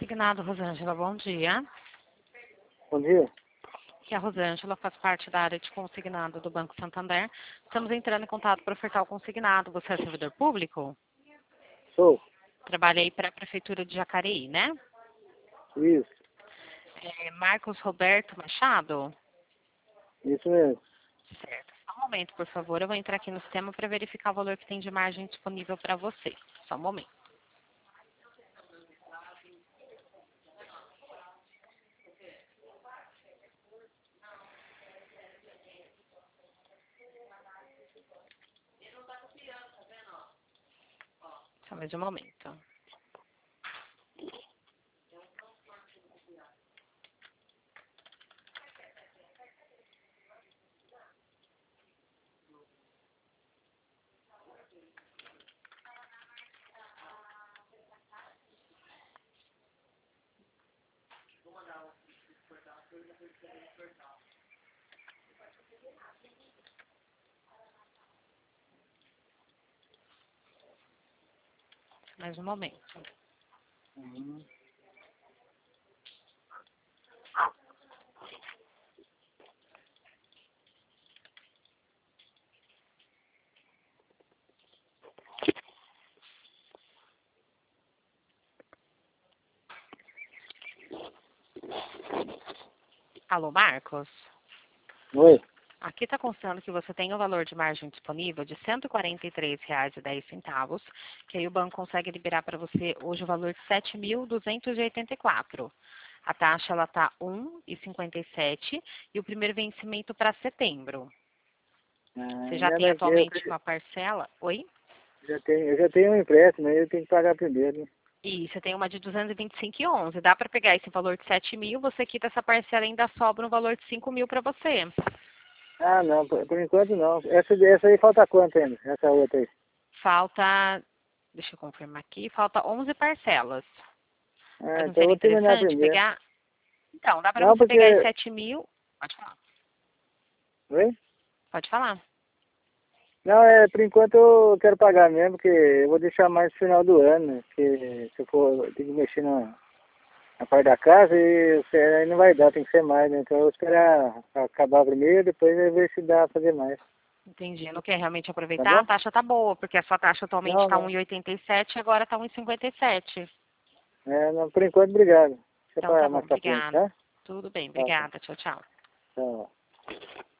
Consignado, Rosângela, bom dia. Bom dia. Aqui é a Rosângela, faz parte da área de consignado do Banco Santander. Estamos entrando em contato para ofertar o consignado. Você é servidor público? Sou. Trabalha aí para a Prefeitura de Jacareí, né? Isso. Marcos Roberto Machado? Isso mesmo. Certo. Só um momento, por favor. Eu vou entrar aqui no sistema para verificar o valor que tem de margem disponível para você. Só um momento. Só mais um momento. Mais um momento. Alô, Marcos? Oi. Aqui está constando que você tem o valor de margem disponível de R$ 143,10, que aí o banco consegue liberar para você hoje o valor de 7.284. A taxa ela está 1,57 e o primeiro vencimento para setembro. Você já tem atualmente uma parcela? Oi? Eu já tenho um empréstimo, aí eu tenho que pagar primeiro. Né? E você tem uma de 225,11. Dá para pegar esse valor de 7.000, você quita essa parcela e ainda sobra um valor de 5.000 para você. Ah, não, por enquanto não. Essa aí falta quanto ainda? Essa outra aí? Falta, deixa eu confirmar aqui, falta 11 parcelas. Ah, Mas não então eu seria vou terminar interessante primeiro. pegar? Então, dá para Não, você porque... pegar em 7.000. Pode falar. Oi? Pode falar. Não, por enquanto eu quero pagar mesmo, porque eu vou deixar mais no final do ano, né? Porque se eu for, eu tenho que mexer na parte da casa e aí não vai dar, tem que ser mais, né? Então eu vou esperar acabar primeiro, depois eu ver se dá pra fazer mais. Entendi. Não quer realmente Tá aproveitar? A bom? taxa tá boa, porque a sua taxa atualmente Não, está não. 1,87 e agora está 1,57. Não, por enquanto, obrigado. Deixa Então tá pra bom, mais pra frente, obrigada. tá? Tudo bem, Tá, tá. obrigada. Tchau, tchau. Tchau.